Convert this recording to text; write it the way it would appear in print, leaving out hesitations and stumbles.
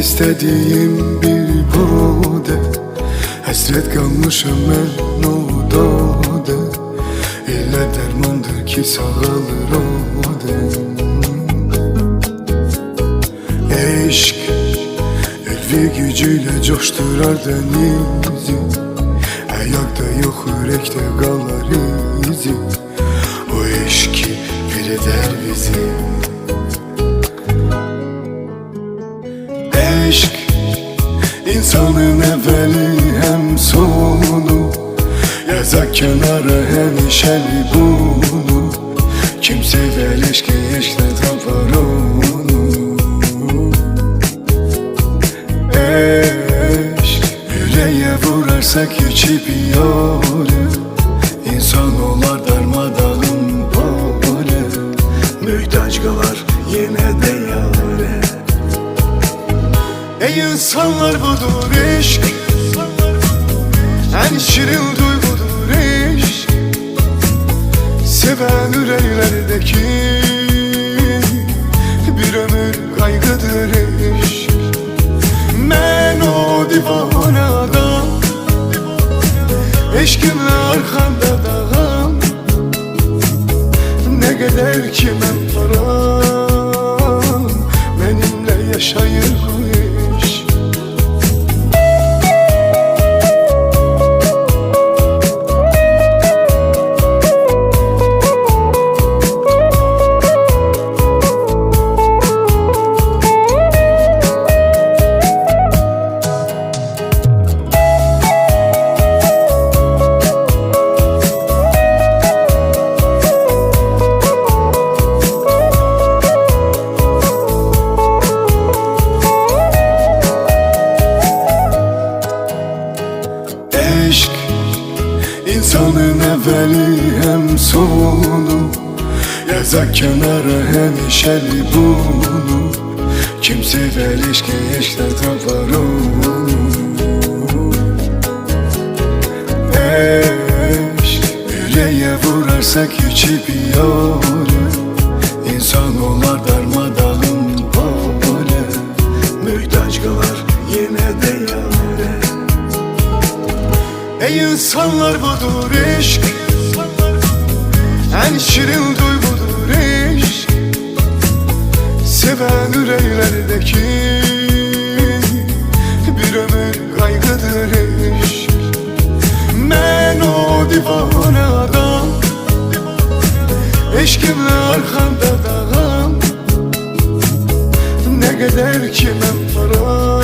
istediğim bir bude. Hasret kalmışım ben o dode. İlle dermandır ki sağalır o dem. Eşk elvi gücüyle coşturar denizi. Ayakta yok yürekte kalır izi. O eşki bir eder bizi. Eşk insanın evveli hem sonu. Yazak kenarı hem işeli bunu. Kimse beleşki eşle tapar onu. Eşk yüreğe vurarsak içi bir yore. İnsan olar darmadağın böyle. Mühtaç kalar yine de yâre. Ey insanlar budur eşk. En şirin duygudur eşk. Seven yüreklerdeki bir ömür kaygıdır eşk. Ben o divane adam, eşkimle arkanda dağım. Ne kadar ki ben param, benimle yaşayır bu eşk. Eşk insanın evveli hem sonu. Yazak kenarı hem işeli bunu. Kimse beleşki eşle tapar onu. Eşk yüreğe vurarsak içi bir yore. İnsan olar darmadağın böyle. Mühtaç kalar yine de yâre. Ey insanlar budur eşk. En şirin duygudur eşk. Seven yüreklerdeki bir ömür kaygıdır eşk. Ben o divane adam, eşkimle arkanda dağım. Ne kadar ki ben param,